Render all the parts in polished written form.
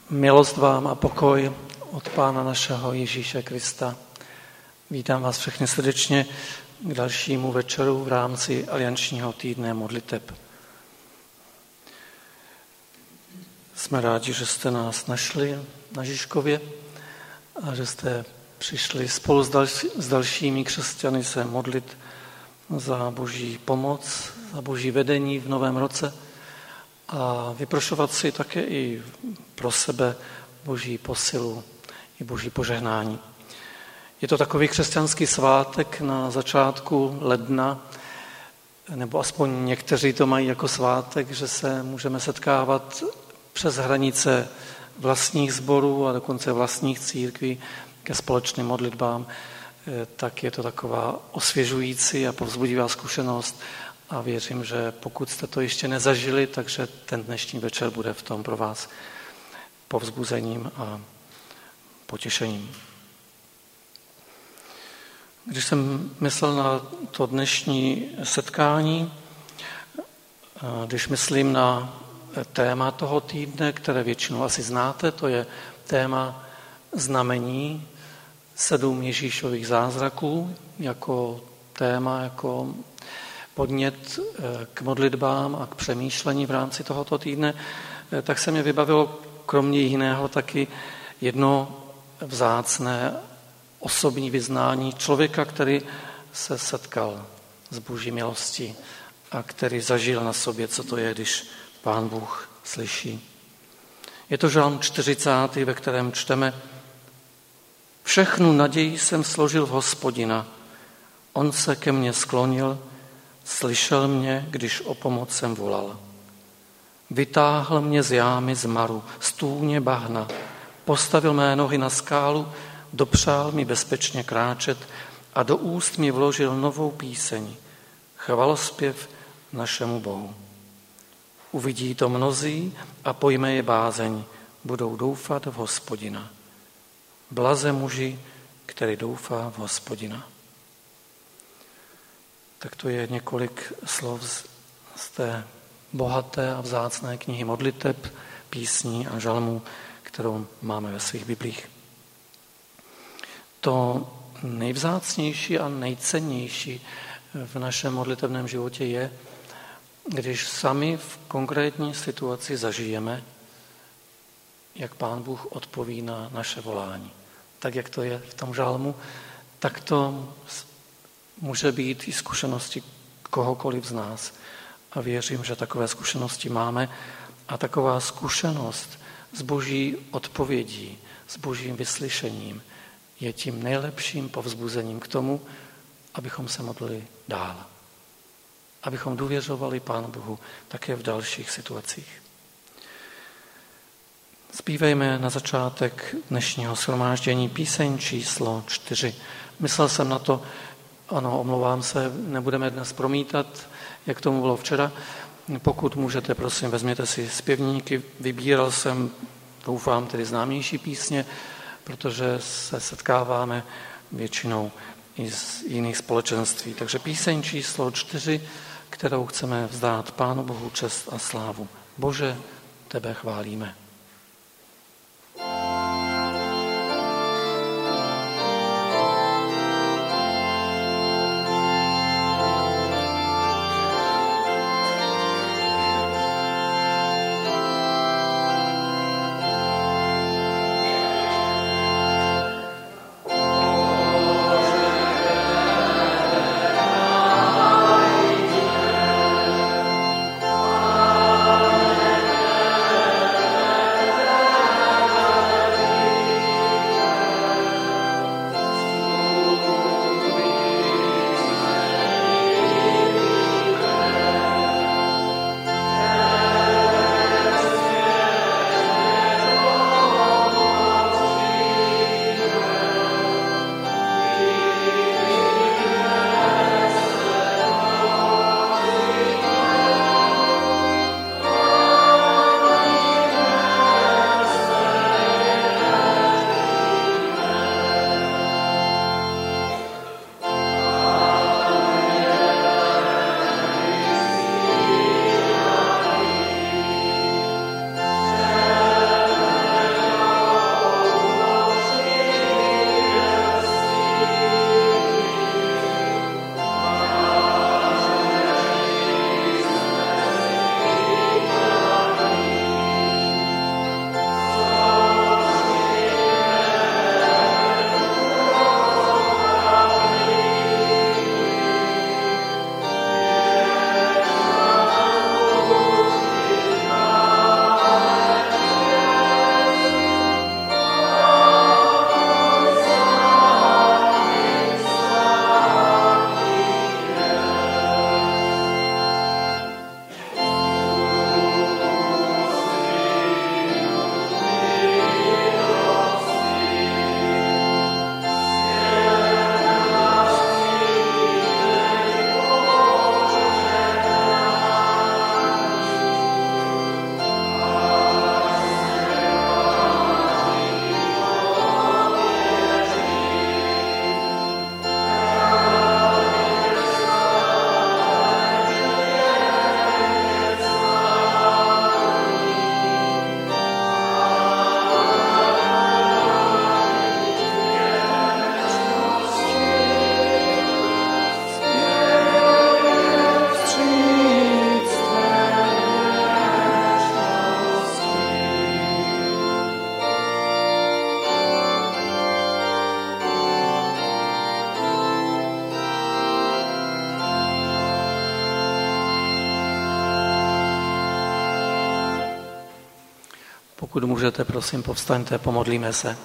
Milost vám a pokoj od Pána našeho Ježíše Krista. Vítám vás všechny srdečně k dalšímu večeru v rámci aliančního týdne modliteb. Jsme rádi, že jste nás našli na Žižkově a že jste přišli spolu s dalšími křesťany se modlit za Boží pomoc, za Boží vedení v novém roce a vyprošovat si také i pro sebe Boží posilu i Boží požehnání. Je to takový křesťanský svátek na začátku ledna, nebo aspoň někteří to mají jako svátek, že se můžeme setkávat přes hranice vlastních sborů a dokonce vlastních církví ke společným modlitbám, tak je to taková osvěžující a povzbudivá zkušenost a věřím, že pokud jste to ještě nezažili, takže ten dnešní večer bude v tom pro vás povzbuzením a potěšením. Když jsem myslel na to dnešní setkání, když myslím na téma toho týdne, které většinou asi znáte, to je téma znamení 7 Ježíšových zázraků, jako téma, jako podnět k modlitbám a k přemýšlení v rámci tohoto týdne, tak se mě vybavilo kromě jiného taky jedno vzácné osobní vyznání člověka, který se setkal s Boží milostí a který zažil na sobě, co to je, když Pán Bůh slyší. Je to žalm 40, ve kterém čteme: Všechnu naději jsem složil v Hospodina, on se ke mně sklonil, slyšel mě, když o pomoc jsem volal. Vytáhl mě z jámy zmaru, z tůně bahna, postavil mé nohy na skálu, dopřál mi bezpečně kráčet a do úst mi vložil novou píseň, chvalospěv našemu Bohu. Uvidí to mnozí a pojme je bázeň, budou doufat v Hospodina. Blaze muži, který doufá v Hospodina. Tak to je několik slov z té bohaté a vzácné knihy modliteb, písní a žalmů, kterou máme ve svých biblích. To nejvzácnější a nejcennější v našem modlitebném životě je, když sami v konkrétní situaci zažijeme, jak Pán Bůh odpoví na naše volání. Tak, jak to je v tom žalmu, tak to může být i zkušenosti kohokoliv z nás. A věřím, že takové zkušenosti máme a taková zkušenost s Boží odpovědí, s Božím vyslyšením je tím nejlepším povzbuzením k tomu, abychom se modlili dál. Abychom důvěřovali Pánu Bohu také v dalších situacích. Zpívejme na začátek dnešního shromáždění píseň číslo 4. Myslel jsem na to, ano, omlouvám se, nebudeme dnes promítat, jak tomu bylo včera. Pokud můžete, prosím, vezměte si zpěvníky. Vybíral jsem, doufám, tedy známější písně, protože se setkáváme většinou i z jiných společenství. Takže píseň číslo 4, kterou chceme vzdát Pánu Bohu čest a slávu. Bože, tebe chválíme. Pokud můžete, prosím, povstaňte, pomodlíme se.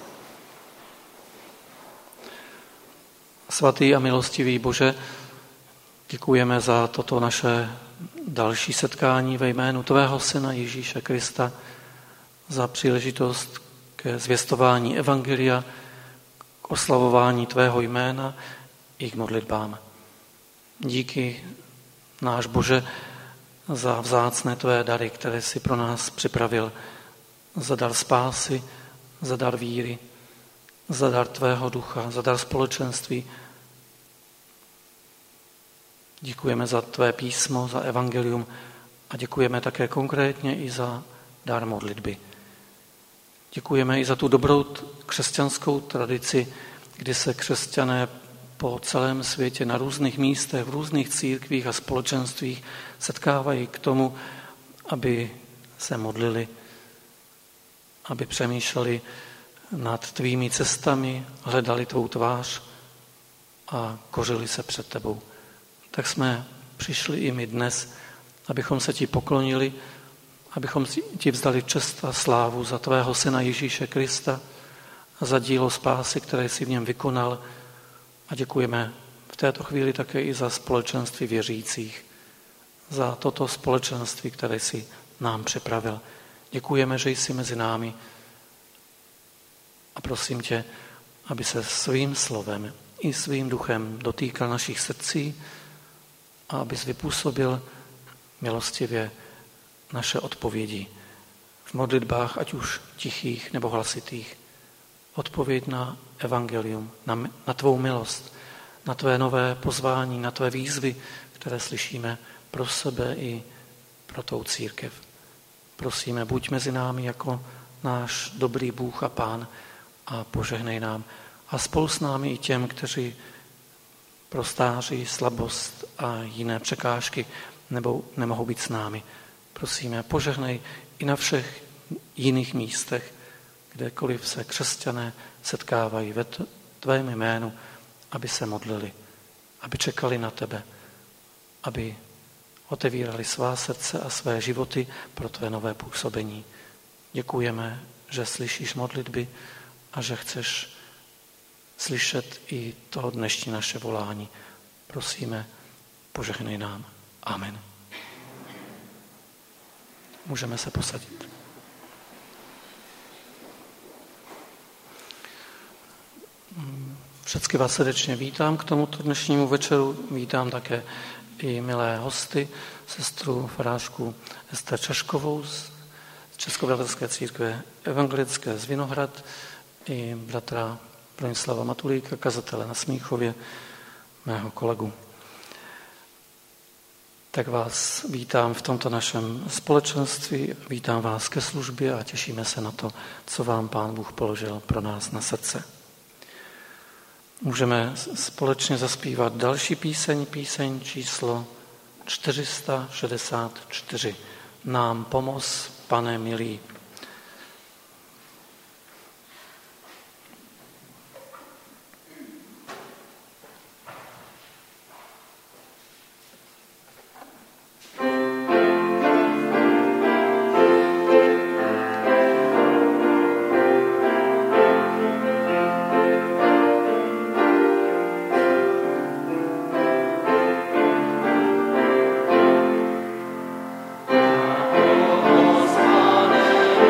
Svatý a milostivý Bože, děkujeme za toto naše další setkání ve jménu Tvého Syna Ježíše Krista, za příležitost ke zvěstování evangelia, k oslavování Tvého jména i k modlitbám. Díky, náš Bože, za vzácné Tvé dary, které jsi pro nás připravil, za dar spásy, za dar víry, za dar Tvého ducha, za dar společenství. Děkujeme za Tvé písmo, za evangelium a děkujeme také konkrétně i za dar modlitby. Děkujeme i za tu dobrou křesťanskou tradici, kdy se křesťané po celém světě na různých místech, v různých církvích a společenstvích setkávají k tomu, aby se modlili, aby přemýšleli nad tvými cestami, hledali tvou tvář a kořili se před tebou. Tak jsme přišli i my dnes, abychom se ti poklonili, abychom ti vzdali čest a slávu za tvého Syna Ježíše Krista a za dílo spásy, které jsi v něm vykonal. A děkujeme v této chvíli také i za společenství věřících, za toto společenství, které jsi nám připravil. Děkujeme, že jsi mezi námi a prosím tě, aby se svým slovem i svým duchem dotýkal našich srdcí a abys vypůsobil milostivě naše odpovědi v modlitbách, ať už tichých nebo hlasitých. Odpověď na evangelium, na tvou milost, na tvé nové pozvání, na tvé výzvy, které slyšíme pro sebe i pro tou církev. Prosíme, buď mezi námi jako náš dobrý Bůh a Pán a požehnej nám. A spolu s námi i těm, kteří pro stáří, slabost a jiné překážky nebo nemohou být s námi. Prosíme, požehnej i na všech jiných místech, kdekoliv se křesťané setkávají ve tvém jménu, aby se modlili, aby čekali na tebe, aby otevírali svá srdce a své životy pro tvé nové působení. Děkujeme, že slyšíš modlitby a že chceš slyšet i to dnešní naše volání. Prosíme, požehnej nám. Amen. Můžeme se posadit. Všechny vás srdečně vítám k tomuto dnešnímu večeru. Vítám také i milé hosty, sestru farářku Ester Čaškovou z Českobratrské církve evangelické z Vinohrad i bratra Bronislava Matulíka, kazatele na Smíchově, mého kolegu. Tak vás vítám v tomto našem společenství, vítám vás ke službě a těšíme se na to, co vám Pán Bůh položil pro nás na srdce. Můžeme společně zaspívat další píseň číslo 464. Nám pomoz, Pane milý. Pane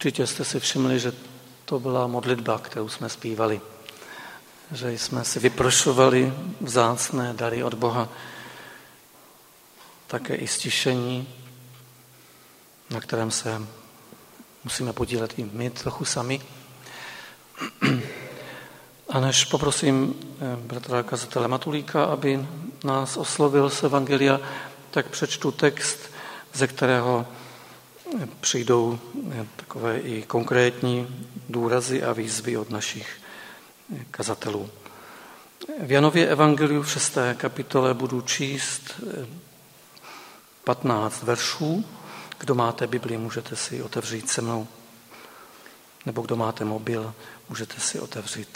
Určitě jste si všimli, že to byla modlitba, kterou jsme zpívali. Že jsme si vyprošovali vzácné dary od Boha. Také i stišení, na kterém se musíme podílet i my trochu sami. A než poprosím bratra kazatele Matulíka, aby nás oslovil z Evangelia, tak přečtu text, ze kterého přijdou takové i konkrétní důrazy a výzvy od našich kazatelů. V Janově Evangeliu v 6. kapitole budu číst 15 veršů. Kdo máte Bibli, můžete si otevřít se mnou. Nebo kdo máte mobil, můžete si otevřít.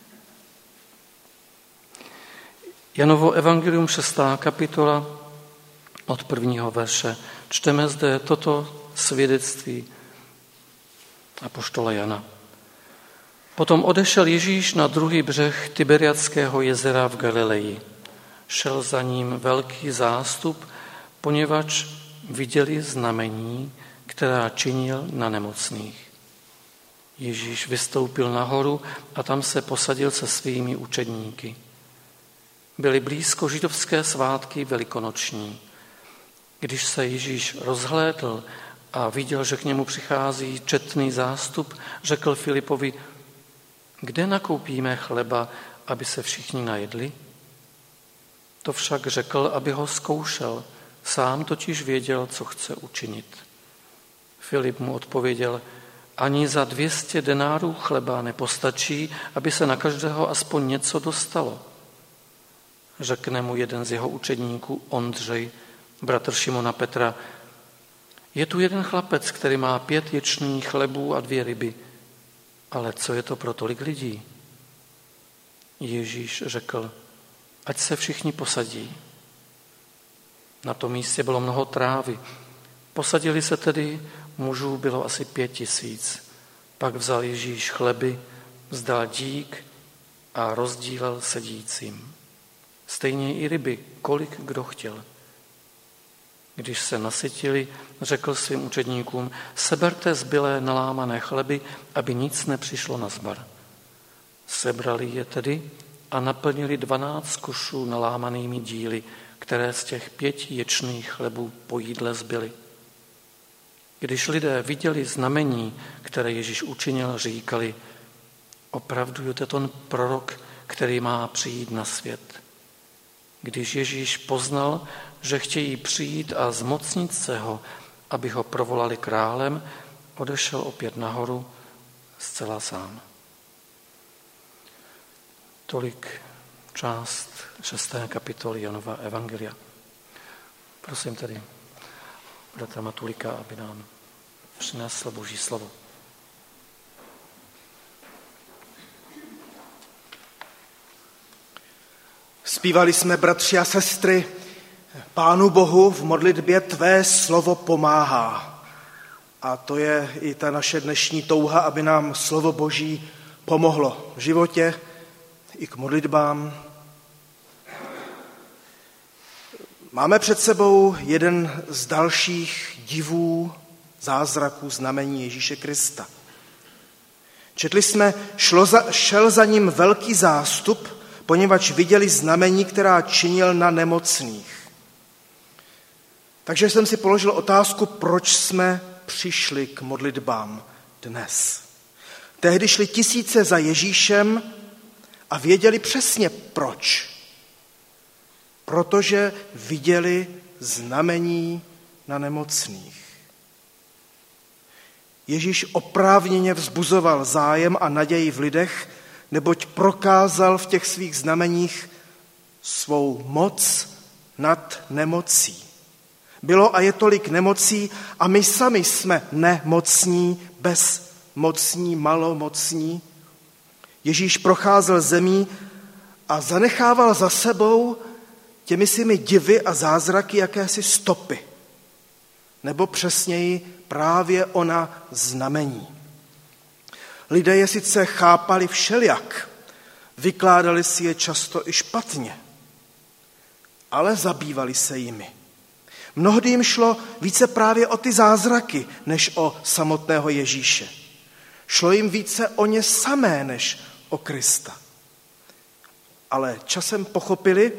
Janovo Evangelium 6. kapitola od 1. verše. Čteme zde toto svědectví apoštola Jana. Potom odešel Ježíš na druhý břeh Tiberiadského jezera v Galileji. Šel za ním velký zástup, poněvadž viděli znamení, která činil na nemocných. Ježíš vystoupil nahoru a tam se posadil se svými učedníky. Byly blízko židovské svátky velikonoční. Když se Ježíš rozhlédl a viděl, že k němu přichází četný zástup, řekl Filipovi: kde nakoupíme chleba, aby se všichni najedli? To však řekl, aby ho zkoušel. Sám totiž věděl, co chce učinit. Filip mu odpověděl: ani za 200 denárů chleba nepostačí, aby se na každého aspoň něco dostalo. Řekne mu jeden z jeho učedníků, Ondřej, bratr Šimona Petra: je tu jeden chlapec, který má 5 ječných chlebů a 2 ryby. Ale co je to pro tolik lidí? Ježíš řekl: ať se všichni posadí. Na tom místě bylo mnoho trávy. Posadili se tedy, mužů bylo asi 5 000. Pak vzal Ježíš chleby, vzdal dík a rozdílel sedícím. Stejně i ryby, kolik kdo chtěl. Když se nasytili, řekl svým učedníkům: seberte zbylé nalámané chleby, aby nic nepřišlo nazbar. Sebrali je tedy a naplnili 12 košů nalámanými díly, které z těch 5 ječných chlebů po jídle zbyly. Když lidé viděli znamení, které Ježíš učinil, říkali: opravdu je to ten prorok, který má přijít na svět. Když Ježíš poznal, že chtějí přijít a zmocnit se ho, aby ho provolali králem, odešel opět nahoru zcela sám. Tolik část 6. kapitoly Janova Evangelia. Prosím tedy bratra Matulika, aby nám přinesl Boží slovo. Zpívali jsme, bratři a sestry, Pánu Bohu v modlitbě tvé slovo pomáhá. A to je i ta naše dnešní touha, aby nám slovo Boží pomohlo v životě i k modlitbám. Máme před sebou jeden z dalších divů, zázraků, znamení Ježíše Krista. Četli jsme, šel za ním velký zástup, poněvadž viděli znamení, která činil na nemocných. Takže jsem si položil otázku, proč jsme přišli k modlitbám dnes. Tehdy šli tisíce za Ježíšem a věděli přesně proč. Protože viděli znamení na nemocných. Ježíš oprávněně vzbuzoval zájem a naději v lidech, neboť prokázal v těch svých znameních svou moc nad nemocí. Bylo a je tolik nemocí a my sami jsme nemocní, bezmocní, malomocní. Ježíš procházel zemí a zanechával za sebou těmi svými divy a zázraky jakési stopy. Nebo přesněji právě ona znamení. Lidé je sice chápali všelijak, vykládali si je často i špatně, ale zabývali se jimi. Mnohdy jim šlo více právě o ty zázraky, než o samotného Ježíše. Šlo jim více o ně samé, než o Krista. Ale časem pochopili,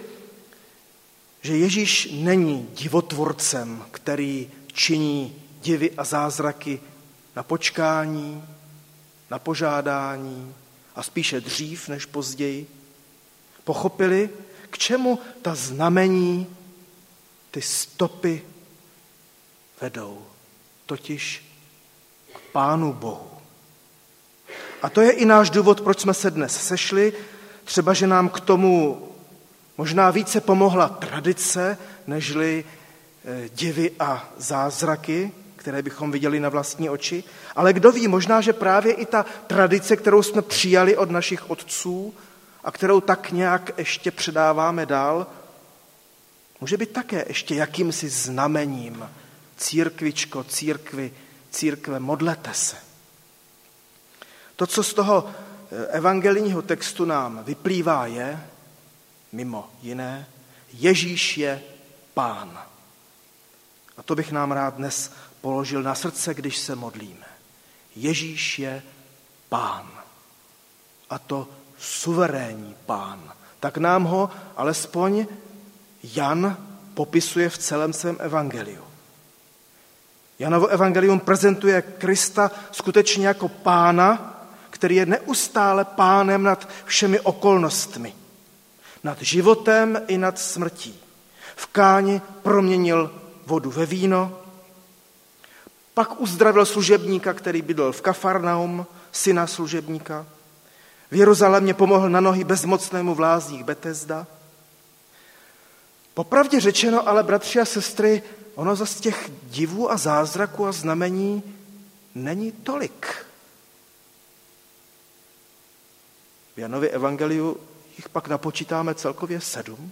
že Ježíš není divotvorcem, který činí divy a zázraky na počkání, na požádání a spíše dřív než později. Pochopili, k čemu ta znamení, ty stopy vedou, totiž k Pánu Bohu. A to je i náš důvod, proč jsme se dnes sešli. Třeba, že nám k tomu možná více pomohla tradice, nežli divy a zázraky, které bychom viděli na vlastní oči. Ale kdo ví, možná, že právě i ta tradice, kterou jsme přijali od našich otců a kterou tak nějak ještě předáváme dál, může být také ještě jakýmsi znamením. Církvičko, církve, modlete se. To, co z toho evangelijního textu nám vyplývá, je, mimo jiné, Ježíš je Pán. A to bych nám rád dnes položil na srdce, když se modlíme. Ježíš je Pán. A to suverénní Pán. Tak nám ho alespoň Jan popisuje v celém svém evangeliu. Janovo evangelium prezentuje Krista skutečně jako Pána, který je neustále pánem nad všemi okolnostmi. Nad životem i nad smrtí. V Káni proměnil vodu ve víno, pak uzdravil služebníka, který bydlel v Kafarnaum, syna služebníka. V Jeruzalémě pomohl na nohy bezmocnému v lázních Betesda. Popravdě řečeno, ale bratři a sestry, ono zas těch divů a zázraků a znamení není tolik. V Janově evangeliu jich pak napočítáme celkově 7.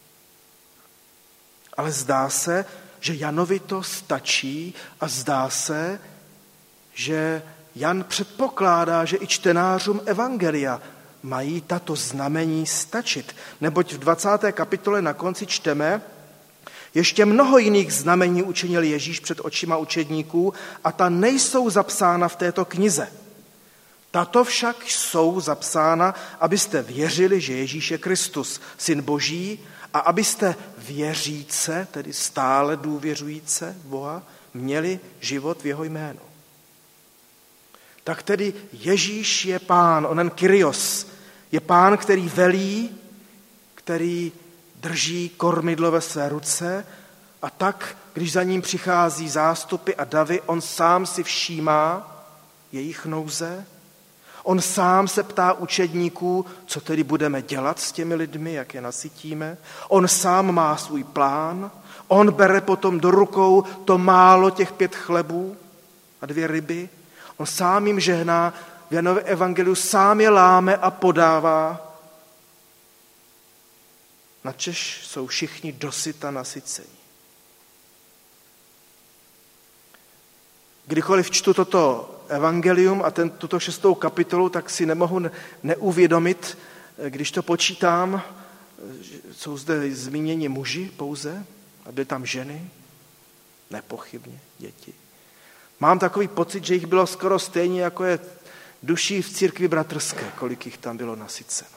Ale zdá se, že Janovi to stačí a zdá se, že Jan předpokládá, že i čtenářům evangelia mají tato znamení stačit. Neboť v 20. kapitole na konci čteme, ještě mnoho jiných znamení učinil Ježíš před očima učedníků a ta nejsou zapsána v této knize. Tato však jsou zapsána, abyste věřili, že Ježíš je Kristus, Syn Boží, a abyste věříce, tedy stále důvěřujíce Boha, měli život v jeho jménu. Tak tedy Ježíš je Pán, onen Kyrios, je Pán, který velí, který drží kormidlo ve své ruce a tak, když za ním přichází zástupy a davy, on sám si všímá jejich nouze. On sám se ptá učedníků, co tedy budeme dělat s těmi lidmi, jak je nasytíme. On sám má svůj plán. On bere potom do rukou to málo těch 5 chlebů a 2 ryby. On sám jim žehná, v Janově evangeliu sám je láme a podává. Načež jsou všichni dosyta nasyceni. Kdykoliv čtu toto evangelium a tuto 6. kapitolu, tak si nemohu neuvědomit, když to počítám, jsou zde zmíněni muži pouze a byly tam ženy, nepochybně děti. Mám takový pocit, že jich bylo skoro stejně, jako je duší v církvi bratrské, kolik jich tam bylo nasyceno.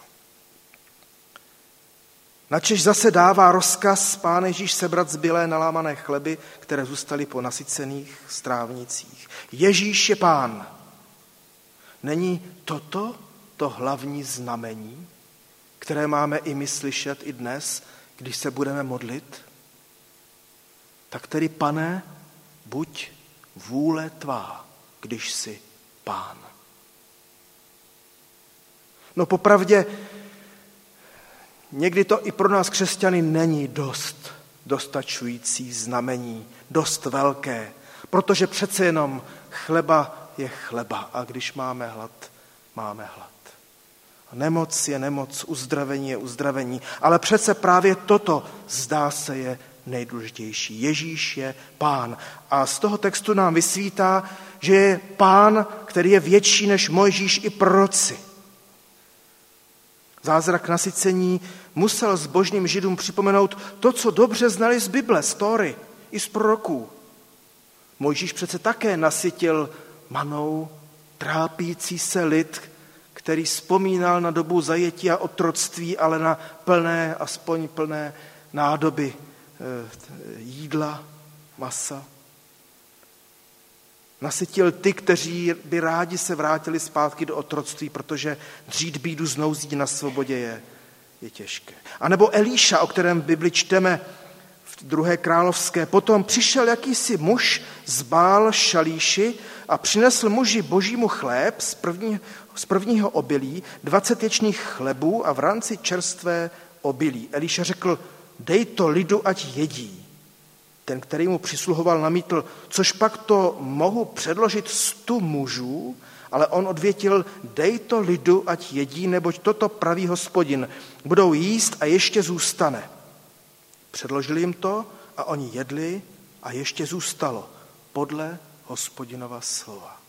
Načež zase dává rozkaz Pán Ježíš sebrat zbylé nalámané chleby, které zůstaly po nasycených strávnicích. Ježíš je Pán. Není toto to hlavní znamení, které máme i my slyšet i dnes, když se budeme modlit? Tak tedy, Pane, buď vůle tvá, když jsi Pán. No popravdě, někdy to i pro nás křesťany není dostačující znamení, dost velké, protože přece jenom chleba je chleba a když máme hlad, máme hlad. Nemoc je nemoc, uzdravení je uzdravení, ale přece právě toto zdá se je nejdůležitější. Ježíš je Pán. A z toho textu nám vysvítá, že je Pán, který je větší než Mojžíš i proroci. Zázrak nasycení musel zbožným Židům připomenout to, co dobře znali z Bible, z Tóry. i z proroků. Mojžíš přece také nasytil manou trápící se lid, který vzpomínal na dobu zajetí a otroctví, ale na aspoň plné nádoby jídla, masa. Nasytil ty, kteří by rádi se vrátili zpátky do otroctví, protože dřít bídu z nouzí na svobodě je těžké. A nebo Elíša, o kterém v Bibli čteme v 2. královské. Potom přišel jakýsi muž z Bál Šalíši a přinesl muži božímu chléb z prvního obilí, 20 ječných chlebů a v ranci čerstvé obilí. Elíša řekl, dej to lidu, ať jedí. Ten, který mu přisluhoval, namítl, což pak to mohu předložit 100 mužů, ale on odvětil, dej to lidu, ať jedí, neboť toto praví Hospodin. Budou jíst a ještě zůstane. Předložili jim to a oni jedli a ještě zůstalo podle Hospodinova slova.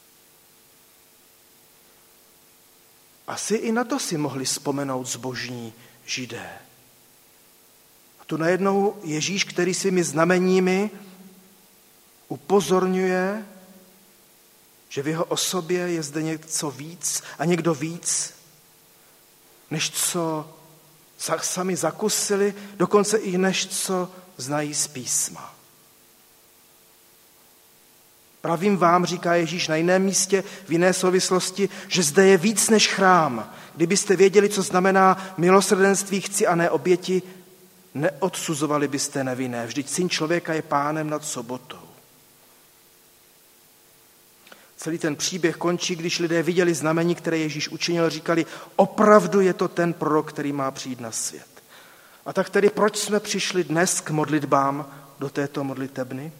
Asi i na to si mohli vzpomenout zbožní Židé. A tu najednou Ježíš, který svými znameními upozorňuje, že v jeho osobě je zde něco víc a někdo víc, než co sami zakusili, dokonce i než co znají z písma. Pravím vám, říká Ježíš na jiném místě, v jiné souvislosti, že zde je víc než chrám. Kdybyste věděli, co znamená milosrdenství chci a ne oběti, neodsuzovali byste nevinné. Vždyť Syn člověka je pánem nad sobotou. Celý ten příběh končí, když lidé viděli znamení, které Ježíš učinil, říkali, opravdu je to ten prorok, který má přijít na svět. A tak tedy proč jsme přišli dnes k modlitbám do této modlitebny?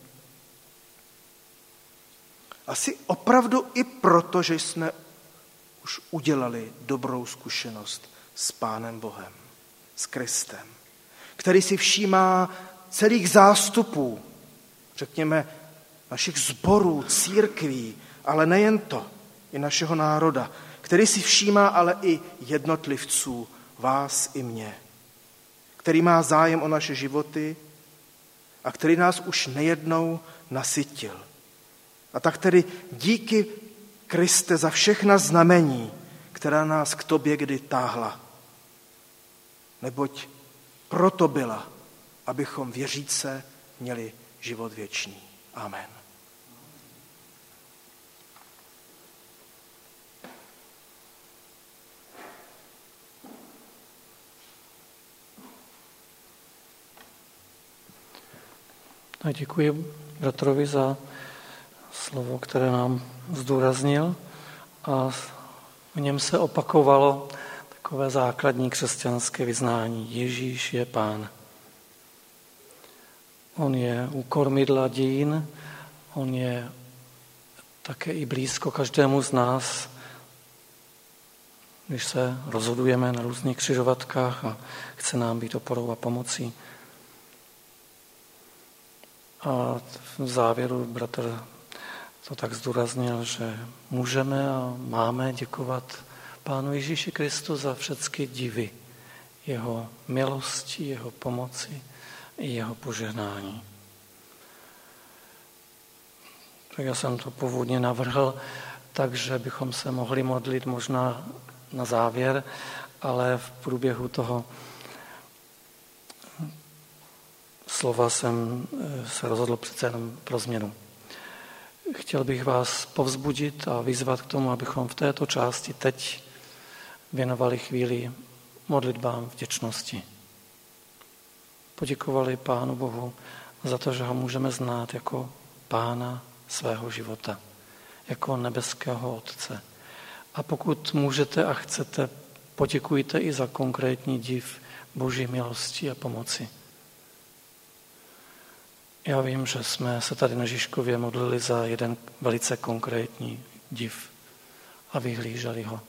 Asi opravdu i proto, že jsme už udělali dobrou zkušenost s Pánem Bohem, s Kristem, který si všímá celých zástupů, řekněme, našich sborů, církví, ale nejen to, i našeho národa, který si všímá ale i jednotlivců, vás i mě, který má zájem o naše životy a který nás už nejednou nasytil. A tak tedy díky Kriste za všechna znamení, která nás k tobě kdy táhla. Neboť proto byla, abychom věříce měli život věčný. Amen. A děkuji bratrovi za slovo, které nám zdůraznil a v něm se opakovalo takové základní křesťanské vyznání. Ježíš je Pán. On je u kormidla dějin, on je také i blízko každému z nás, když se rozhodujeme na různých křižovatkách a chce nám být oporou a pomocí. A v závěru bratr to tak zdůraznil, že můžeme a máme děkovat Pánu Ježíši Kristu za všechny divy, jeho milosti, jeho pomoci i jeho požehnání. Tak já jsem to původně navrhl, takže bychom se mohli modlit možná na závěr, ale v průběhu toho slova jsem se rozhodl přece jenom pro změnu. Chtěl bych vás povzbudit a vyzvat k tomu, abychom v této části teď věnovali chvíli modlitbám vděčnosti. Poděkovali Pánu Bohu za to, že ho můžeme znát jako Pána svého života, jako nebeského Otce. A pokud můžete a chcete, poděkujte i za konkrétní div Boží milosti a pomoci. Já vím, že jsme se tady na Žižkově modlili za jeden velice konkrétní div a vyhlíželi ho.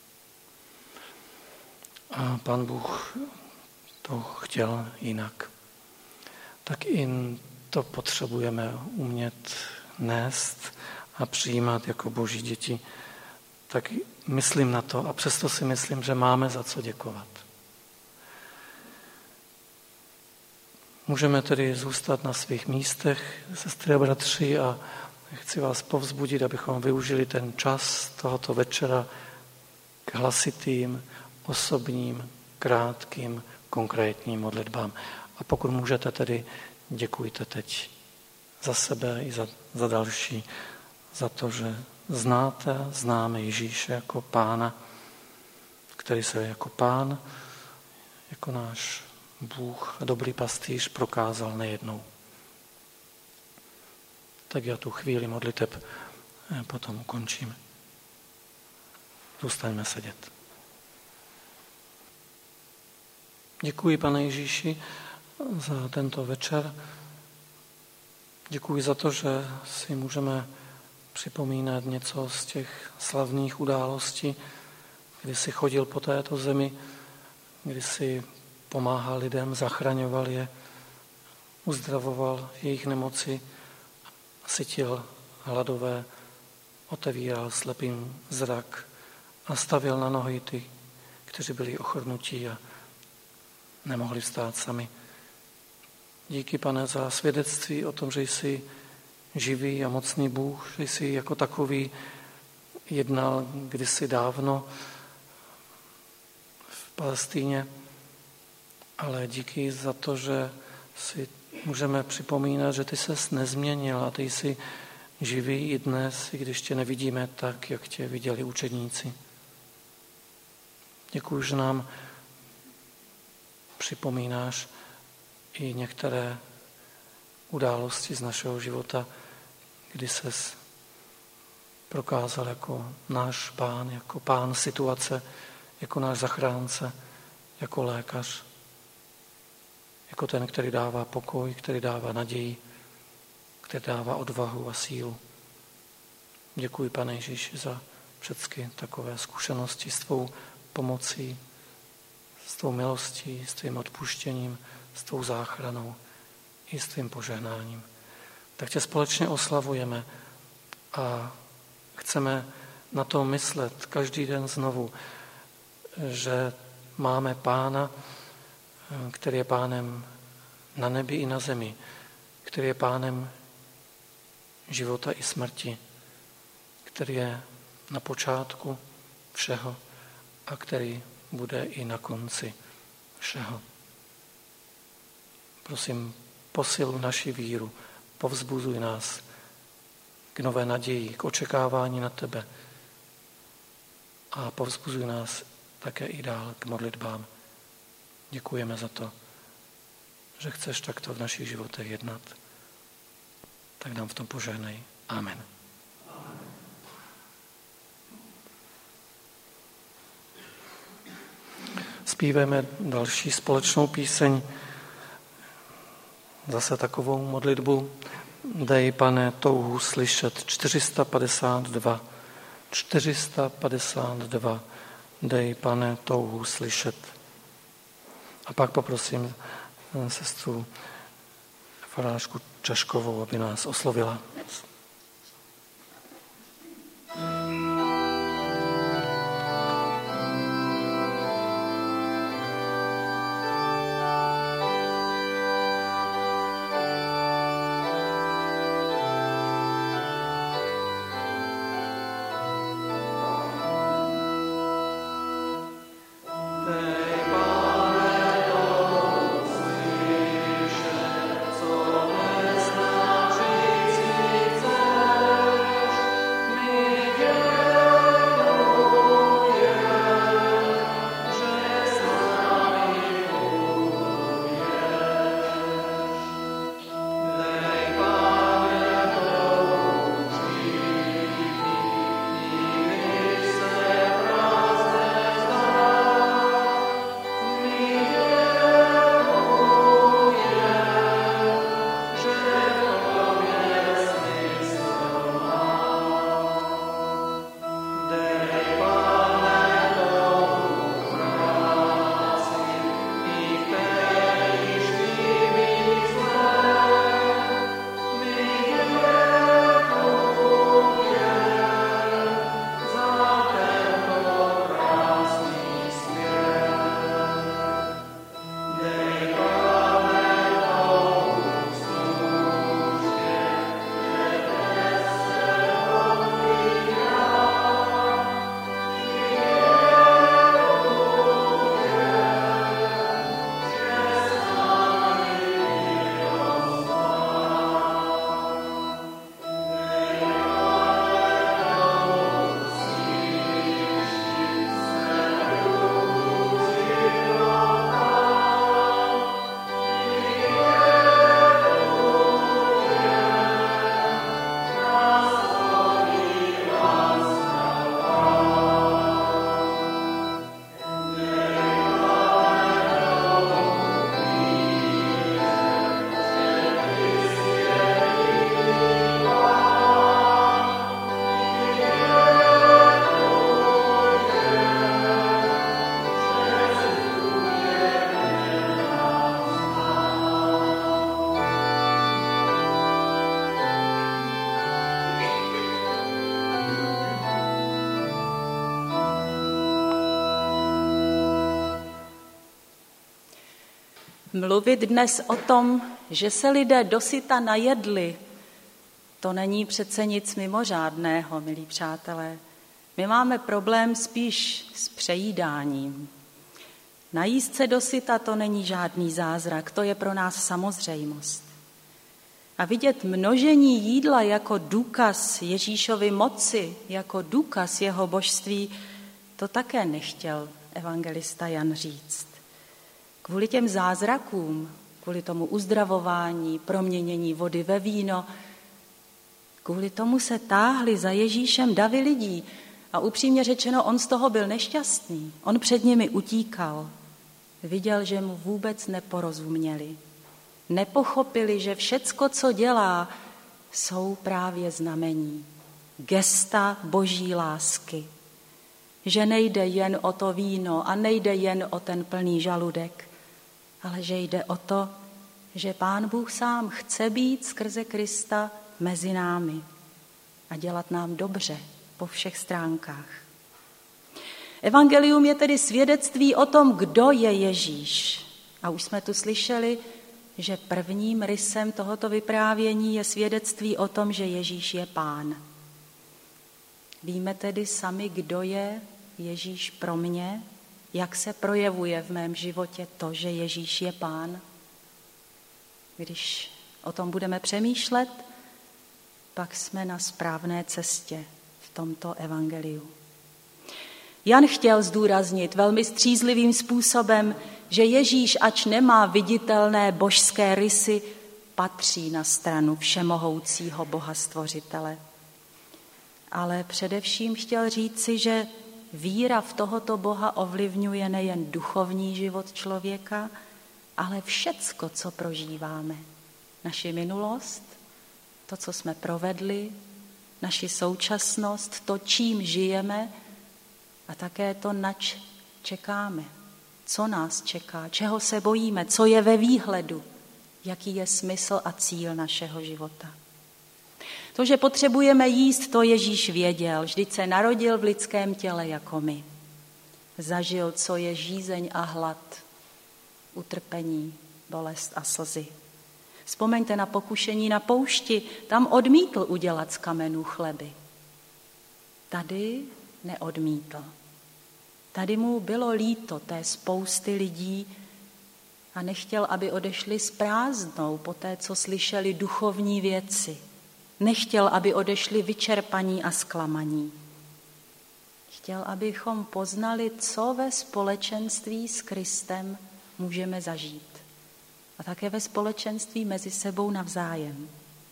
A Pán Bůh to chtěl jinak. Tak i to potřebujeme umět nést a přijímat jako Boží děti. Tak myslím na to a přesto si myslím, že máme za co děkovat. Můžeme tedy zůstat na svých místech, sestry a bratři, a chci vás povzbudit, abychom využili ten čas tohoto večera k hlasitým, osobním, krátkým, konkrétním modlitbám. A pokud můžete, tedy děkujte teď za sebe i za další, za to, že známe Ježíše jako Pána, který se jako Pán, jako náš Bůh a dobrý pastýř prokázal nejednou. Tak já tu chvíli modliteb potom ukončím. Zůstaňme sedět. Děkuji, Pane Ježíši, za tento večer. Děkuji za to, že si můžeme připomínat něco z těch slavných událostí, kdy jsi chodil po této zemi, kdy jsi pomáhal lidem, zachraňoval je, uzdravoval jejich nemoci, sytil hladové, otevíral slepým zrak a stavěl na nohy ty, kteří byli ochrnutí a nemohli vstát sami. Díky, Pane, za svědectví o tom, že jsi živý a mocný Bůh, že jsi jako takový jednal kdysi dávno v Palestíně, ale díky za to, že si můžeme připomínat, že ty ses nezměnil a ty jsi živý i dnes, i když tě nevidíme tak, jak tě viděli učedníci. Děkuji, že nám připomínáš i některé události z našeho života, kdy ses prokázal jako náš Pán, jako Pán situace, jako náš zachránce, jako lékař, jako ten, který dává pokoj, který dává naději, který dává odvahu a sílu. Děkuji, Pane Ježíši, za všechny takové zkušenosti s tvou pomocí, s tvou milostí, s tvým odpuštěním, s tvou záchranou i s tvým požehnáním. Tak tě společně oslavujeme a chceme na to myslet každý den znovu, že máme Pána, který je Pánem na nebi i na zemi, který je Pánem života i smrti, který je na počátku všeho a který bude i na konci všeho. Prosím, posiluj naši víru, povzbuzuj nás k nové naději, k očekávání na tebe a povzbuzuj nás také i dál k modlitbám. Děkujeme za to, že chceš takto v našich životech jednat. Tak nám v tom požehnej. Amen. Zpívejme další společnou píseň, zase takovou modlitbu. Dej, Pane, touhu slyšet. 452. 452. Dej, Pane, touhu slyšet. A pak poprosím sestru farářku Čaškovou, aby nás oslovila. Thank you. Mluvit dnes o tom, že se lidé dosyta najedli, to není přece nic mimořádného, milí přátelé. My máme problém spíš s přejídáním. Najíst se dosyta to není žádný zázrak, to je pro nás samozřejmost. A vidět množení jídla jako důkaz Ježíšovy moci, jako důkaz jeho božství, to také nechtěl evangelista Jan říct. Kvůli těm zázrakům, kvůli tomu uzdravování, proměnění vody ve víno, kvůli tomu se táhli za Ježíšem davy lidí a upřímně řečeno, on z toho byl nešťastný. On před nimi utíkal. Viděl, že mu vůbec neporozuměli. Nepochopili, že všecko, co dělá, jsou právě znamení, gesta boží lásky. Že nejde jen o to víno a nejde jen o ten plný žaludek, ale že jde o to, že Pán Bůh sám chce být skrze Krista mezi námi a dělat nám dobře po všech stránkách. Evangelium je tedy svědectví o tom, kdo je Ježíš. A už jsme tu slyšeli, že prvním rysem tohoto vyprávění je svědectví o tom, že Ježíš je Pán. Víme tedy sami, kdo je Ježíš pro mě, jak se projevuje v mém životě to, že Ježíš je Pán. Když o tom budeme přemýšlet, pak jsme na správné cestě v tomto evangeliu. Jan chtěl zdůraznit velmi střízlivým způsobem, že Ježíš, ač nemá viditelné božské rysy, patří na stranu všemohoucího Boha Stvořitele. Ale především chtěl říci, že víra v tohoto Boha ovlivňuje nejen duchovní život člověka, ale všecko, co prožíváme. Naši minulost, to, co jsme provedli, naši současnost, to, čím žijeme a také to, nač čekáme. Co nás čeká, čeho se bojíme, co je ve výhledu, jaký je smysl a cíl našeho života. To, že potřebujeme jíst, to Ježíš věděl, vždyť se narodil v lidském těle jako my. Zažil, co je žízeň a hlad, utrpení, bolest a slzy. Vzpomeňte na pokušení na poušti, tam odmítl udělat z kamenů chleby. Tady neodmítl. Tady mu bylo líto té spousty lidí a nechtěl, aby odešli s prázdnou po té, co slyšeli duchovní věci. Nechtěl, aby odešli vyčerpaní a zklamaní. Chtěl, abychom poznali, co ve společenství s Kristem můžeme zažít. A také ve společenství mezi sebou navzájem.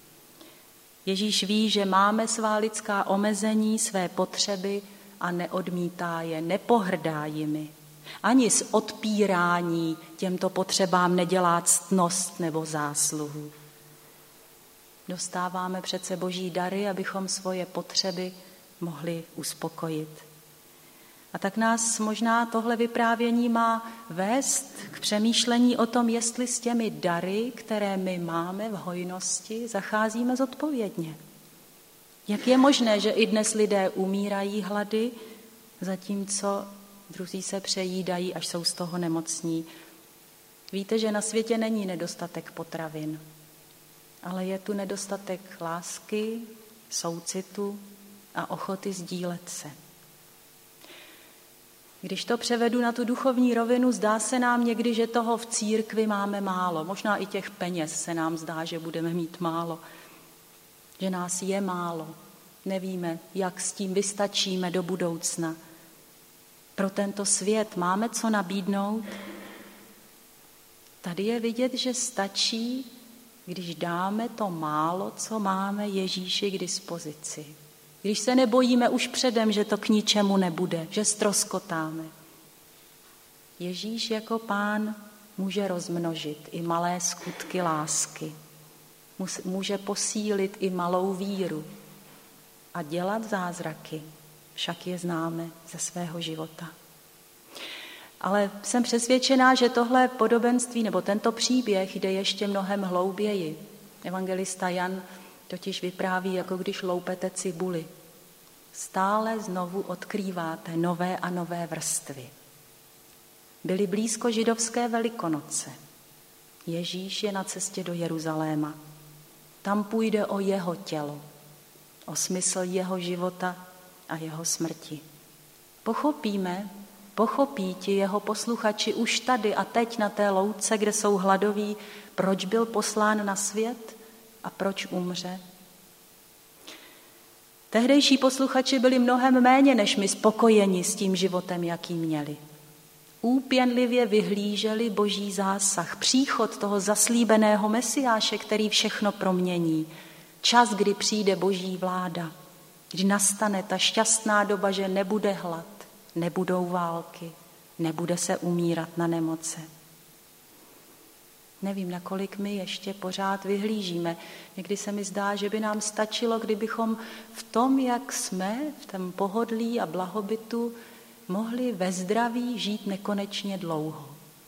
Ježíš ví, že máme svá lidská omezení, své potřeby a neodmítá je, nepohrdá jimi. Ani z odpírání těmto potřebám nedělá ctnost nebo zásluhu. Dostáváme přece boží dary, abychom svoje potřeby mohli uspokojit. A tak nás možná tohle vyprávění má vést k přemýšlení o tom, jestli s těmi dary, které my máme v hojnosti, zacházíme zodpovědně. Jak je možné, že i dnes lidé umírají hlady, zatímco druzí se přejídají, až jsou z toho nemocní. Víte, že na světě není nedostatek potravin, ale je tu nedostatek lásky, soucitu a ochoty sdílet se. Když to převedu na tu duchovní rovinu, zdá se nám někdy, že toho v církvi máme málo. Možná i těch peněz se nám zdá, že budeme mít málo. Že nás je málo. Nevíme, jak s tím vystačíme do budoucna. Pro tento svět máme co nabídnout. Tady je vidět, že stačí, když dáme to málo, co máme Ježíši k dispozici. Když se nebojíme už předem, že to k ničemu nebude, že ztroskotáme. Ježíš jako Pán může rozmnožit i malé skutky lásky. Může posílit i malou víru a dělat zázraky, však je známe ze svého života. Ale jsem přesvědčená, že tohle podobenství nebo tento příběh jde ještě mnohem hlouběji. Evangelista Jan totiž vypráví, jako když loupete cibuli. Stále znovu odkrýváte nové a nové vrstvy. Byly blízko židovské Velikonoce. Ježíš je na cestě do Jeruzaléma. Tam půjde o jeho tělo, o smysl jeho života a jeho smrti. Pochopí ti jeho posluchači už tady a teď na té louce, kde jsou hladoví, proč byl poslán na svět a proč umře? Tehdejší posluchači byli mnohem méně než my spokojeni s tím životem, jaký měli. Úpěnlivě vyhlíželi Boží zásah, příchod toho zaslíbeného Mesiáše, který všechno promění. Čas, kdy přijde Boží vláda, kdy nastane ta šťastná doba, že nebude hlad, nebudou války, nebude se umírat na nemoce. Nevím, nakolik my ještě pořád vyhlížíme. Někdy se mi zdá, že by nám stačilo, kdybychom v tom, jak jsme, v tom pohodlí a blahobytu, mohli ve zdraví žít nekonečně dlouho.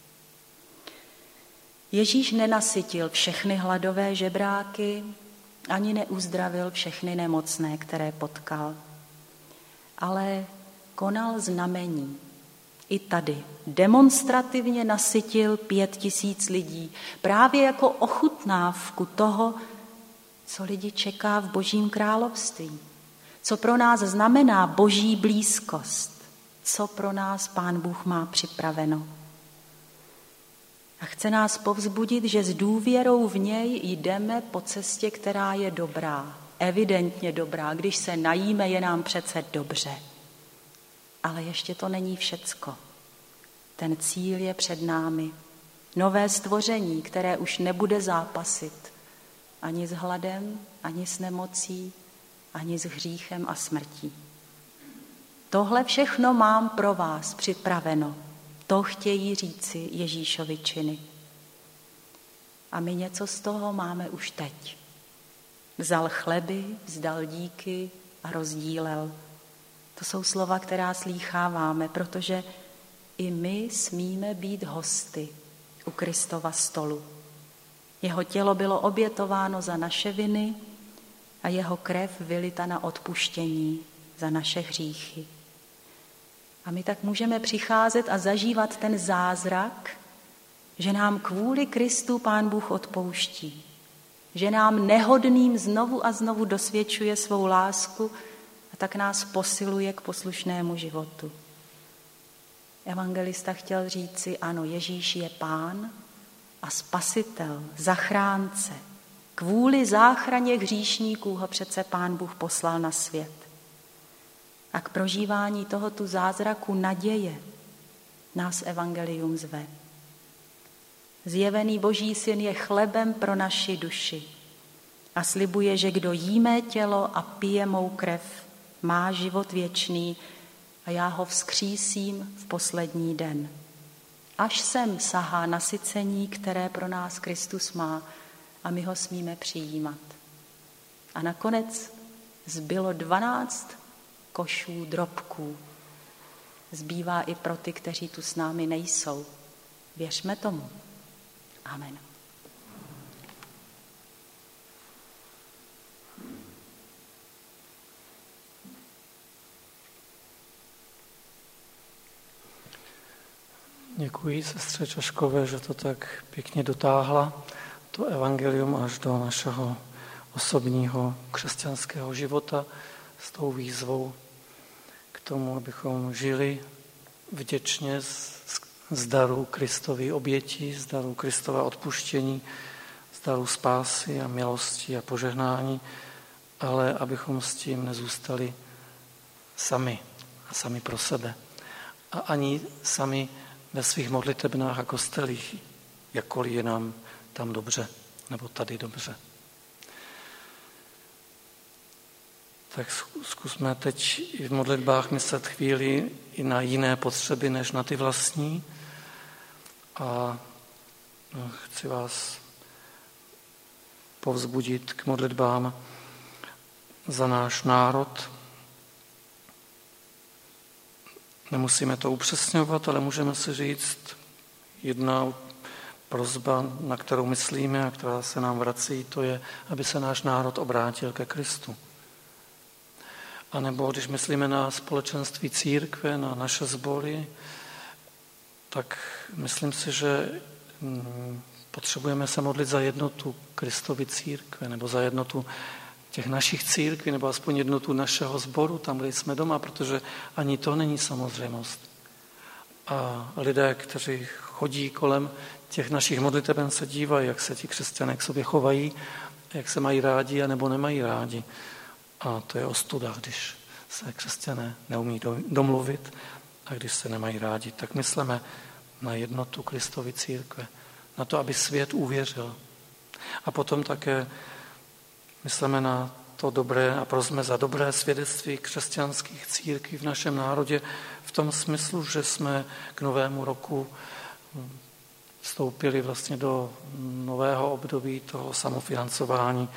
Ježíš nenasytil všechny hladové žebráky, ani neuzdravil všechny nemocné, které potkal, ale konal znamení. I tady demonstrativně nasytil 5 000 lidí, právě jako ochutnávku toho, co lidi čeká v Božím království, co pro nás znamená Boží blízkost, co pro nás Pán Bůh má připraveno. A chce nás povzbudit, že s důvěrou v něj jdeme po cestě, která je dobrá, evidentně dobrá. Když se najíme, je nám přece dobře. Ale ještě to není všecko. Ten cíl je před námi. Nové stvoření, které už nebude zápasit ani s hladem, ani s nemocí, ani s hříchem a smrtí. Tohle všechno mám pro vás připraveno. To chtějí říci Ježíšovi činy. A my něco z toho máme už teď. Vzal chleby, vzdal díky a rozdílel. To jsou slova, která slýcháváme, protože i my smíme být hosty u Kristova stolu. Jeho tělo bylo obětováno za naše viny a jeho krev vylita na odpuštění za naše hříchy. A my tak můžeme přicházet a zažívat ten zázrak, že nám kvůli Kristu Pán Bůh odpouští, že nám nehodným znovu a znovu dosvědčuje svou lásku a tak nás posiluje k poslušnému životu. Evangelista chtěl říci, ano, Ježíš je Pán a Spasitel, zachránce. Kvůli záchraně hříšníků ho přece Pán Bůh poslal na svět. A k prožívání tohoto zázraku naděje nás evangelium zve. Zjevený Boží syn je chlebem pro naši duši a slibuje, že kdo jí mé tělo a pije mou krev, má život věčný a já ho vzkřísím v poslední den. Až sem sahá nasycení, které pro nás Kristus má a my ho smíme přijímat. A nakonec zbylo 12 košů drobků. Zbývá i pro ty, kteří tu s námi nejsou. Věřme tomu. Amen. Děkuji sestře Čaškové, že to tak pěkně dotáhla, to evangelium až do našeho osobního křesťanského života s tou výzvou k tomu, abychom žili vděčně z daru Kristovy oběti, z daru Kristova odpuštění, z daru spásy a milosti a požehnání, ale abychom s tím nezůstali sami a sami pro sebe. A ani sami ve svých modlitebnách a kostelích, jakkoliv je nám tam dobře, nebo tady dobře. Tak zkusme teď i v modlitbách myslet chvíli i na jiné potřeby, než na ty vlastní. A chci vás povzbudit k modlitbám za náš národ. Nemusíme to upřesňovat, ale můžeme si říct, jedna prosba, na kterou myslíme a která se nám vrací, to je, aby se náš národ obrátil ke Kristu. A nebo když myslíme na společenství církve, na naše sbory, tak myslím si, že potřebujeme se modlit za jednotu Kristovy církve nebo za jednotu těch našich církví nebo aspoň jednotu našeho sboru, tam, kde jsme doma, protože ani to není samozřejmost. A lidé, kteří chodí kolem těch našich modliteben, se dívají, jak se ti křesťané k sobě chovají, jak se mají rádi a nebo nemají rádi. A to je ostuda, když se křesťané neumí domluvit a když se nemají rádi. Tak myslíme na jednotu Kristovy církve, na to, aby svět uvěřil. A potom také myslíme na to dobré a prosme za dobré svědectví křesťanských církví v našem národě v tom smyslu, že jsme k novému roku vstoupili vlastně do nového období toho samofinancování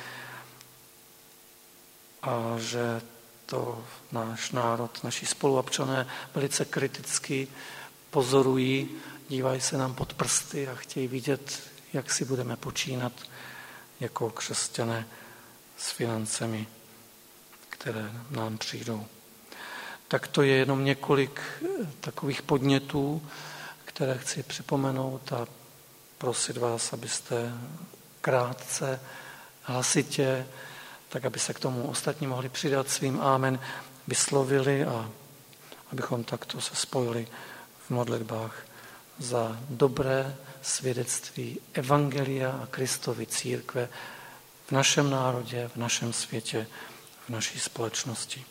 a že to náš národ, naši spoluobčané velice kriticky pozorují, dívají se nám pod prsty a chtějí vidět, jak si budeme počínat jako křesťané s financemi, které nám přijdou. Tak to je jenom několik takových podnětů, které chci připomenout a prosit vás, abyste krátce, hlasitě, tak aby se k tomu ostatní mohli přidat svým ámen, vyslovili a abychom takto se spojili v modlitbách za dobré svědectví Evangelia a Kristovy církve v našem národě, v našem světě, v naší společnosti.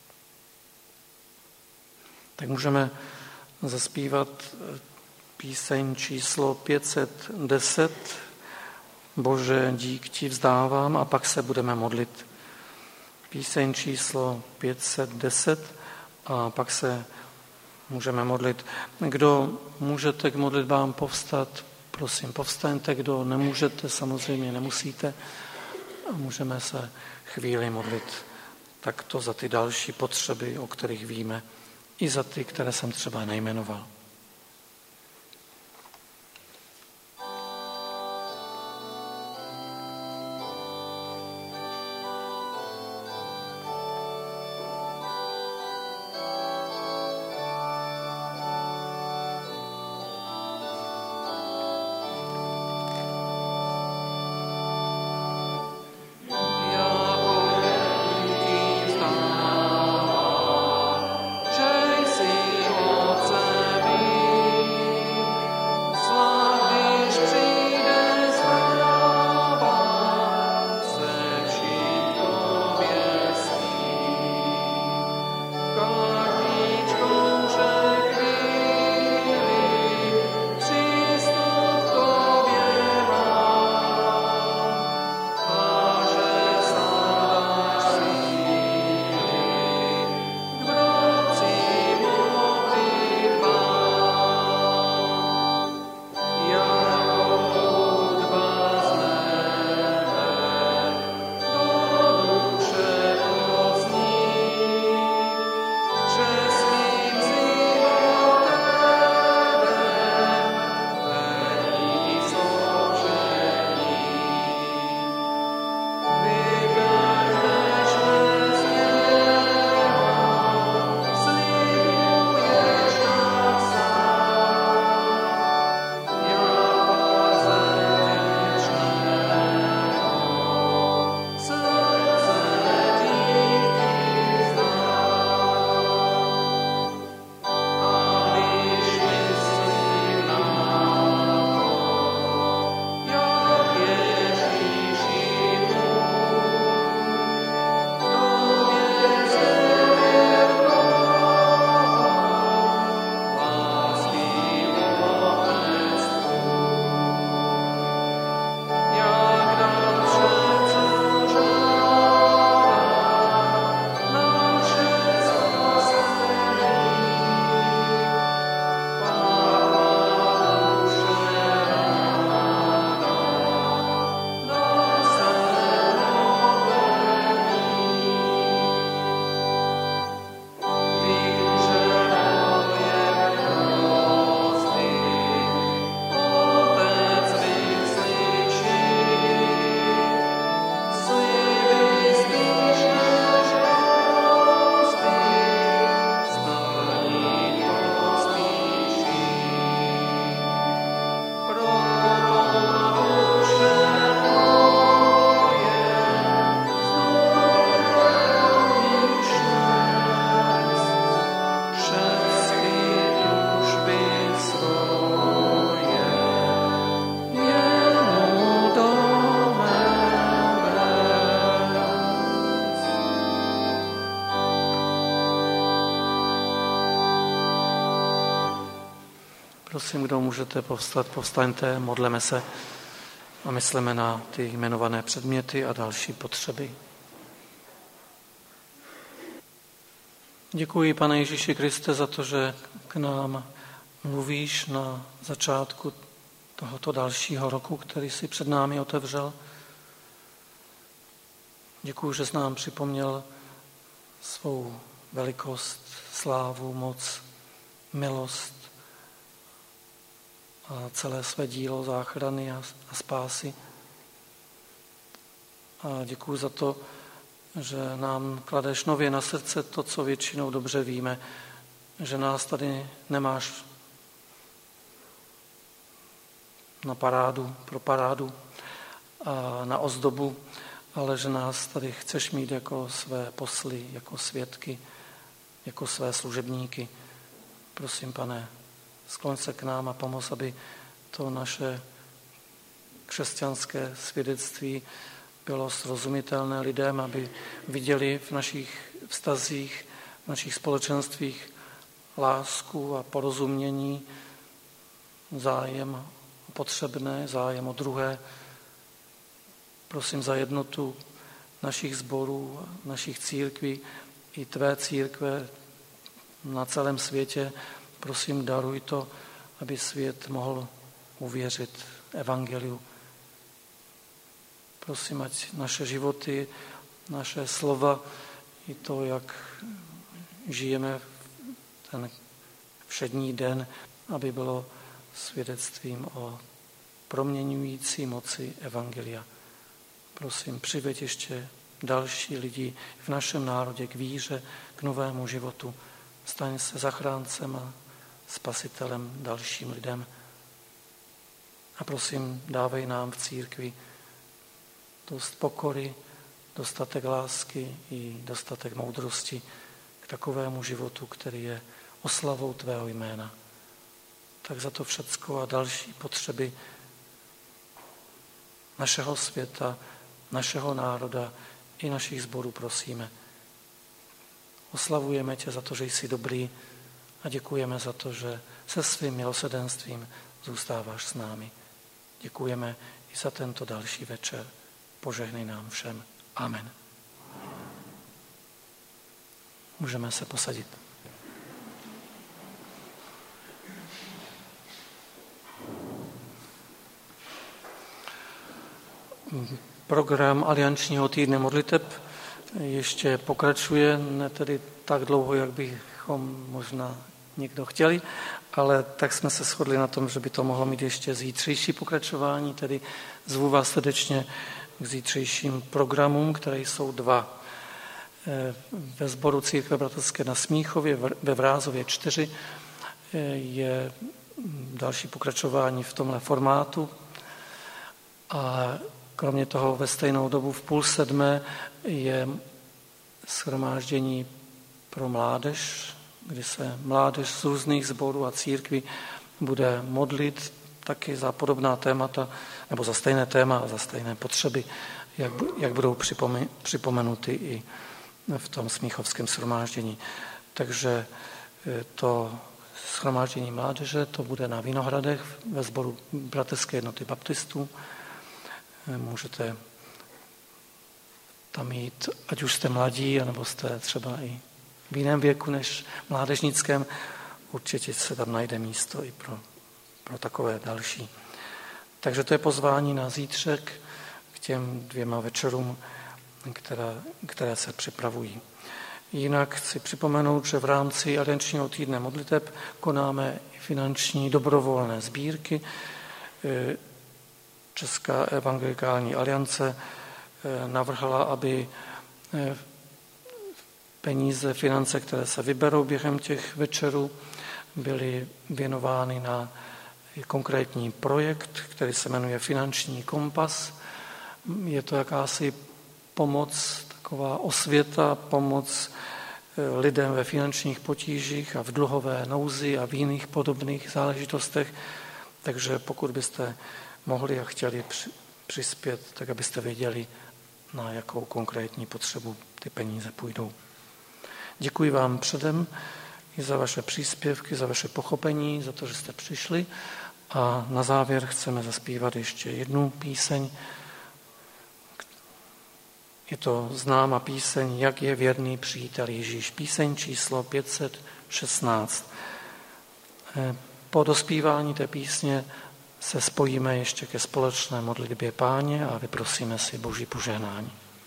Tak můžeme zaspívat píseň číslo 510, Bože, dík ti vzdávám, a pak se budeme modlit. Píseň číslo 510 a pak se můžeme modlit. Kdo můžete k modlitbám povstat, prosím, povstaňte. Kdo nemůžete, samozřejmě nemusíte. A můžeme se chvíli modlit takto za ty další potřeby, o kterých víme, i za ty, které jsem třeba nejmenoval. Že jsi otcem Prosím, kdo můžete povstat, povstaňte, modleme se a myslíme na ty jmenované předměty a další potřeby. Děkuji, Pane Ježíši Kriste, za to, že k nám mluvíš na začátku tohoto dalšího roku, který si před námi otevřel. Děkuji, že jsi nám připomněl svou velikost, slávu, moc, milost a celé své dílo záchrany a spásy. A děkuji za to, že nám kladeš nově na srdce to, co většinou dobře víme, že nás tady nemáš na parádu, pro parádu a na ozdobu, ale že nás tady chceš mít jako své posly, jako svědky, jako své služebníky. Prosím, Pane, skloň se k nám a pomoz, aby to naše křesťanské svědectví bylo srozumitelné lidem, aby viděli v našich vztazích, v našich společenstvích lásku a porozumění, zájem potřebné, zájem o druhé. Prosím za jednotu našich sborů, našich církví i tvé církve na celém světě. Prosím, daruj to, aby svět mohl uvěřit evangeliu. Prosím, ať naše životy, naše slova i to, jak žijeme ten všední den, aby bylo svědectvím o proměňující moci evangelia. Prosím, přiveď ještě další lidi v našem národě k víře, k novému životu. Staň se zachráncem a spasitelem dalším lidem. A prosím, dávej nám v církvi dost pokory, dostatek lásky i dostatek moudrosti k takovému životu, který je oslavou tvého jména. Tak za to všecko a další potřeby našeho světa, našeho národa i našich sborů prosíme. Oslavujeme tě za to, že jsi dobrý a děkujeme za to, že se svým milosrdenstvím zůstáváš s námi. Děkujeme i za tento další večer. Požehnej nám všem. Amen. Můžeme se posadit. Program Aliančního týdne modliteb ještě pokračuje, ne tedy tak dlouho, jak bychom možná někdo chtěli, ale tak jsme se shodli na tom, že by to mohlo mít ještě zítřejší pokračování, tedy zvu vás srdečně k zítřejším programům, které jsou dva. Ve sboru Církve bratrské na Smíchově ve Vrázově 4 je další pokračování v tomhle formátu a kromě toho ve stejnou dobu v 6:30 je shromáždění pro mládež, kdy se mládež z různých sborů a církví bude modlit taky za podobná témata, nebo za stejné téma a za stejné potřeby, jak budou připomenuty i v tom smíchovském shromáždění. Takže to shromáždění mládeže, to bude na Vinohradech ve sboru Bratrské jednoty baptistů. Můžete tam jít, ať už jste mladí, anebo jste třeba i v jiném věku než mládežnickém, určitě se tam najde místo i pro takové další. Takže to je pozvání na zítřek k těm 2 večerům, které se připravují. Jinak chci připomenout, že v rámci Aliančního týdne modliteb konáme i finanční dobrovolné sbírky. Česká evangelikální aliance navrhla, aby peníze, finance, které se vyberou během těch večerů, byly věnovány na konkrétní projekt, který se jmenuje Finanční kompas. Je to jakási pomoc, taková osvěta, pomoc lidem ve finančních potížích a v dluhové nouzi a v jiných podobných záležitostech. Takže pokud byste mohli a chtěli přispět, tak abyste věděli, na jakou konkrétní potřebu ty peníze půjdou. Děkuji vám předem i za vaše příspěvky, za vaše pochopení, za to, že jste přišli. A na závěr chceme zaspívat ještě jednu píseň. Je to známá píseň Jak je věrný přítel Ježíš. Píseň číslo 516. Po dospívání té písně se spojíme ještě ke společné modlitbě Páně a vyprosíme si Boží požehnání.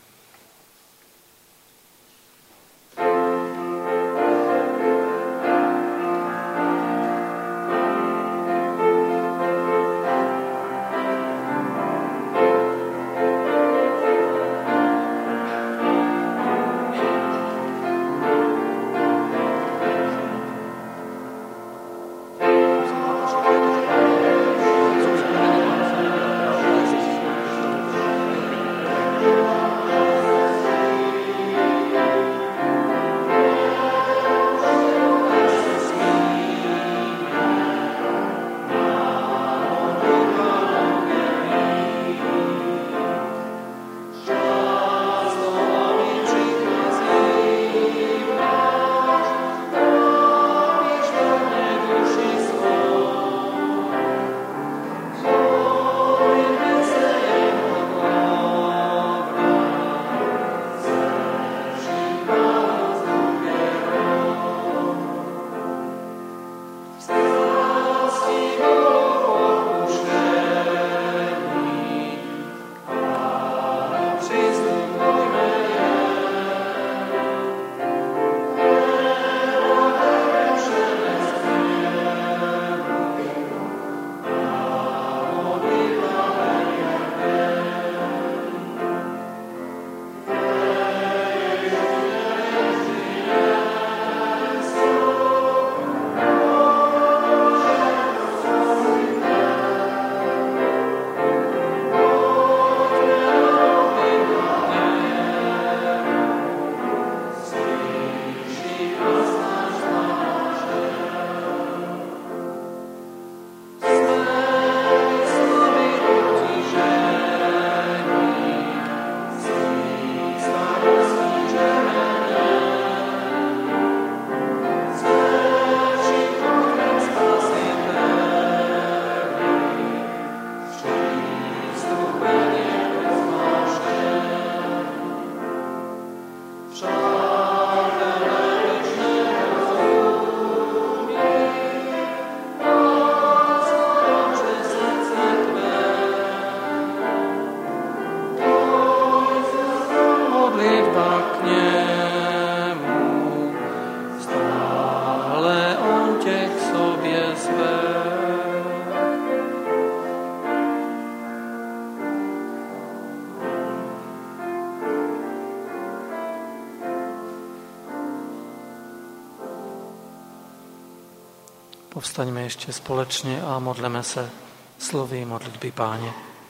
Povstaňme ještě společně a modleme se slovy modlitby Páně.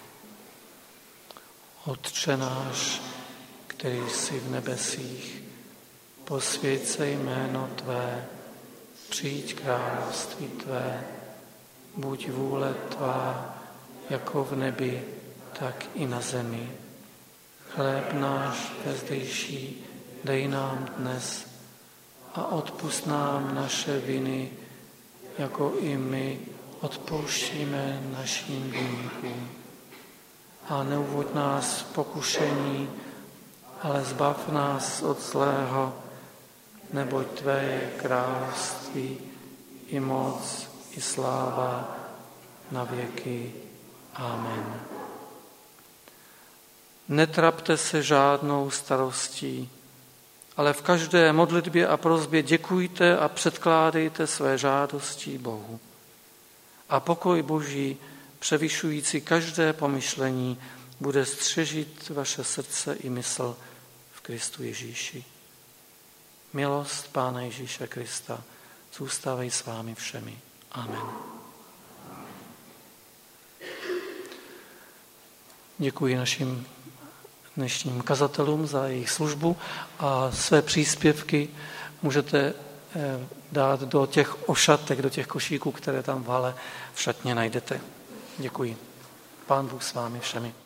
Otče náš, který jsi v nebesích, posvěť se jméno Tvé, přijď království Tvé, buď vůle Tvá, jako v nebi, tak i na zemi. Chléb náš vezdejší dej nám dnes a odpusť nám naše viny, jako i my odpouštíme našim viníkům. A neuvoď nás v pokušení, ale zbav nás od zlého, neboť Tvé je království, i moc, i sláva na věky. Amen. Netrapte se žádnou starostí, ale v každé modlitbě a prosbě děkujte a předkládejte své žádosti Bohu. A pokoj Boží, převyšující každé pomyšlení, bude střežit vaše srdce i mysl v Kristu Ježíši. Milost Pána Ježíše Krista zůstávej s vámi všemi. Amen. Děkuji našim dnešním kazatelům za jejich službu a své příspěvky můžete dát do těch ošatek, do těch košíků, které tam v hale v šatně najdete. Děkuji. Pán Bůh s vámi všemi.